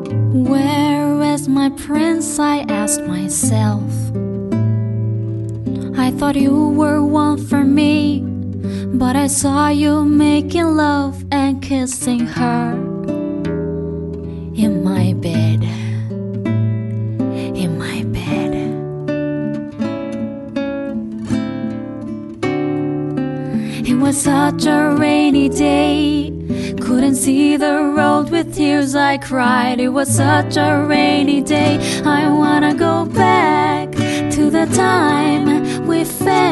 Where is my prince? I asked myself. I thought you were one for me, but I saw you making love and kissing her in my bed. In my bed. It was such a rainy day, couldn't see the road with tears I cried. It was such a rainy day, I wanna go back to the time we fell.